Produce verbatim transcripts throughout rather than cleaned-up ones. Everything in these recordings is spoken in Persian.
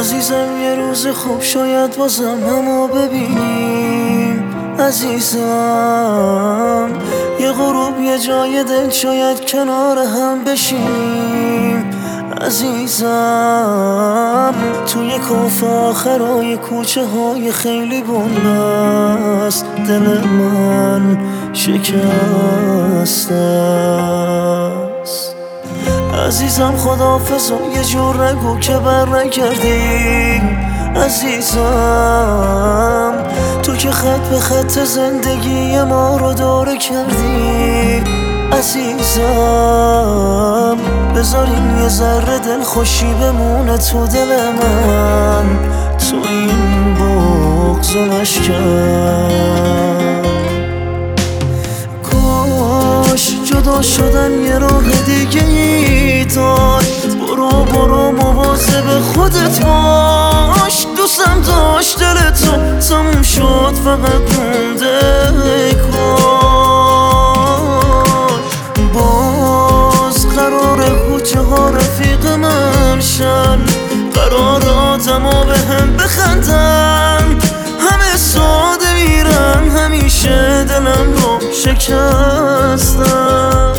عزیزم یه روز خوب شاید بازم همو ببینیم. عزیزم یه غروب یه جای دل شاید کنار هم بشینیم. عزیزم توی کاف آخرای کوچه های خیلی بنبست دل من شکسته است. عزیزم خداحافظ و یه جور نگو که بر نگردی. عزیزم تو که خط به خط زندگی ما رو داره کردی. عزیزم بذارین یه ذره دل خوشی بمونه تو دل من، تو این بغض و نشکن. کاش جدا شدن یه راه دیگه ای داشت. برو برو مواظب خودت باش. دوستم داشت دل تو تموم شد فقط مونده کاش. باز قراره کوچه ها رفیق من شن، قرار آدما به هم بخندن. همه ساده میرن همیشه دلم رو شکستن.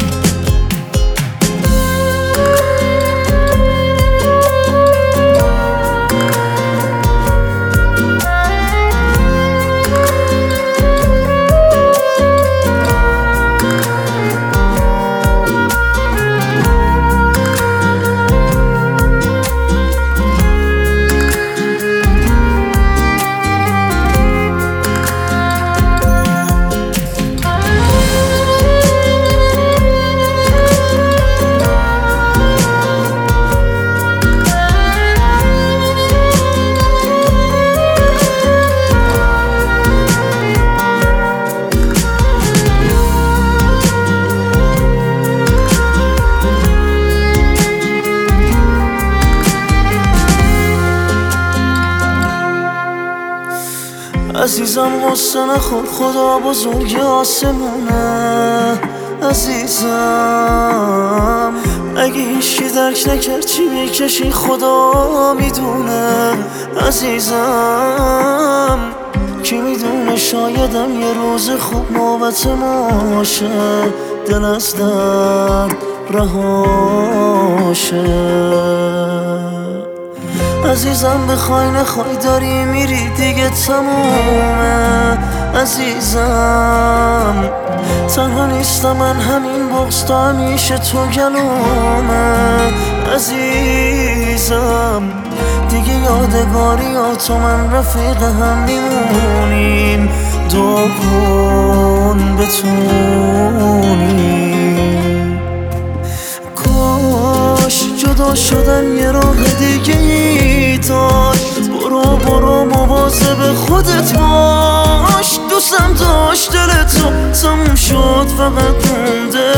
عزیزم غصه نخور خدا بزرگ آسمونه. عزیزم اگه هیچی درک نکرد چی میکشی خدا میدونه. عزیزم کی میدونه شایدم یه روز خوب نوبت ما باشه، دل از درد رهاشه. عزیزم بخوای نخوای داری میری دیگه تمومه. عزیزم تنها نیستم من، همین بغض تا همیشه تو گلومه. عزیزم دیگه یادگاری ها تو من رفیق هم میمونیم. دعا کن بتونیم. کاش جدا شدن یه راه دیگه ای داشت. برو برو مواظب خودت باش. دوستم داشت دل تو تموم شد فقط مونده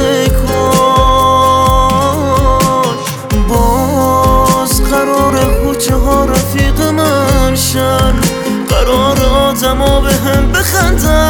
کاش. باز قراره کوچه ها رفیق من شن، قرار آدما به هم بخندن.